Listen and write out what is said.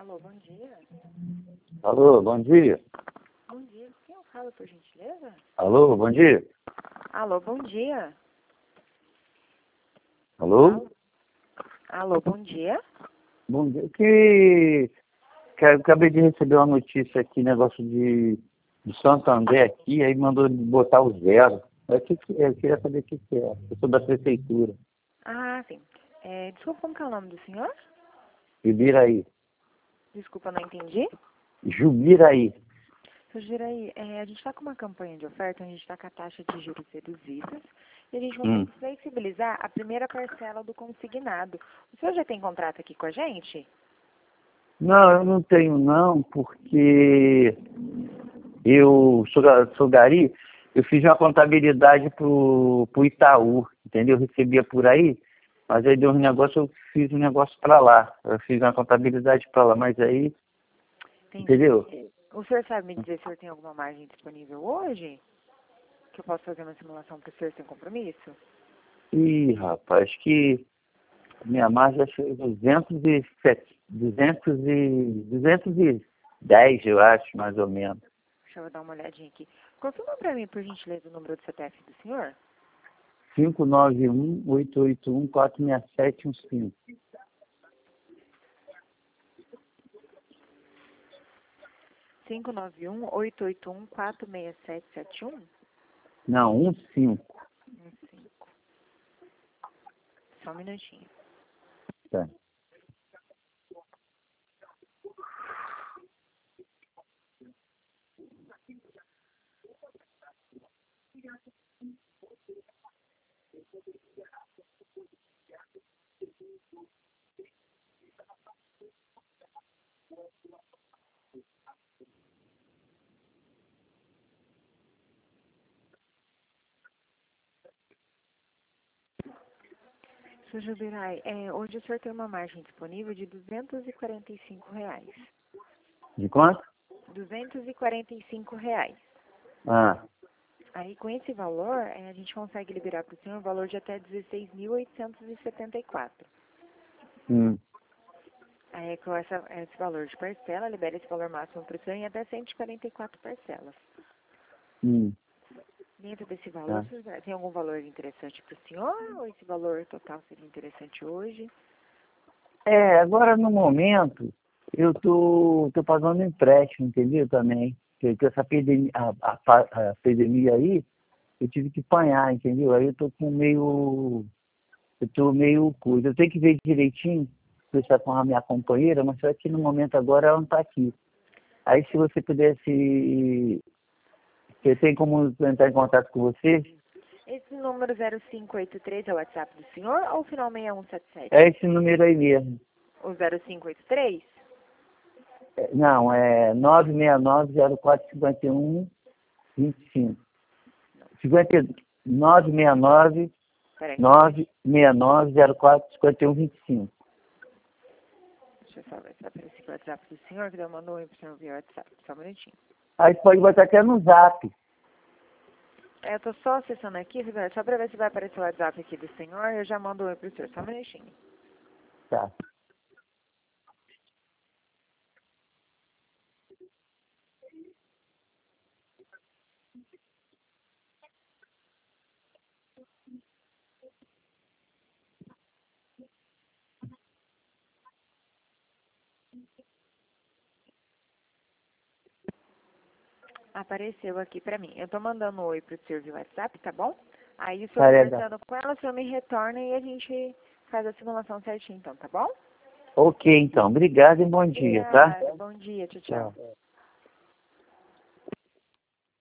Alô, bom dia. Alô, bom dia. Bom dia. Quem eu falo, por gentileza? Alô, bom dia. Alô, bom dia. Alô? Alô, bom dia. Bom dia. Acabei de receber uma notícia aqui, negócio de Santander aqui, aí mandou botar o zero. Eu queria saber o que é. Eu sou da prefeitura. Ah, sim. Desculpa, como que é o nome do senhor? Jubiraí. Desculpa, não entendi. Jubiraí. Seu Jiraí, a gente está com uma campanha de oferta, a gente está com a taxa de juros reduzidas e a gente consegue flexibilizar a primeira parcela do consignado. O senhor já tem contrato aqui com a gente? Não, eu não tenho não, porque eu sou gari, eu fiz uma contabilidade pro Itaú, entendeu? Eu recebia por aí, mas aí deu um negócio, eu fiz um negócio para lá. Eu fiz uma contabilidade para lá, mas aí, Entendi. entendeu? O senhor sabe me dizer se o senhor tem alguma margem disponível hoje? Que eu posso fazer uma simulação para o senhor sem compromisso? Ih, rapaz, acho que minha margem acho que é 210, eu acho, mais ou menos. Deixa eu dar uma olhadinha aqui. Confirma para mim, por gentileza, o número do CPF do senhor? 591-881-46715. 591-881-46771? Não, 15. 15. Só um minutinho. Tá. Seu Jubirai, hoje o senhor tem uma margem disponível de R$ 245. De quanto? R$ 245. Ah, Aí, com esse valor, a gente consegue liberar para o senhor um valor de até R$ 16.874. hum, Aí, com esse valor de parcela, libera esse valor máximo para o senhor em até 144 parcelas. hum, Dentro desse valor, tá. o senhor tem algum valor interessante para o senhor? Ou esse valor total seria interessante hoje? Agora no momento, eu tô pagando empréstimo, entendeu? Também. Porque essa pandemia, a pandemia aí, eu tive que apanhar, entendeu? Aí eu tô meio coisa. Eu tenho que ver direitinho, conversar com a minha companheira, mas só que no momento agora ela não está aqui. Aí se você pudesse, você tem como entrar em contato com você? Esse número 0583 é o WhatsApp do senhor ou o final 6177? É esse número aí mesmo. O 0583? Não, é 969-0451-25. 969 Peraí, 969-0451-25. deixa eu só ver se aparece o WhatsApp do senhor, que eu mandou um oi pro senhor via WhatsApp. Só um minutinho. Aí pode botar até no zap. Eu tô só acessando aqui, só pra ver se vai aparecer o WhatsApp aqui do senhor, eu já mando um oi pro senhor. Só um minutinho. Tá. Apareceu aqui pra mim. Eu tô mandando um oi pro senhor via WhatsApp, tá bom? Aí o senhor Tá legal. conversando com ela, o senhor me retorna e a gente faz a simulação certinho, então, tá bom? Ok, então. Obrigado e bom dia, tá? Obrigada. Bom dia. Tchau, tchau. Tchau.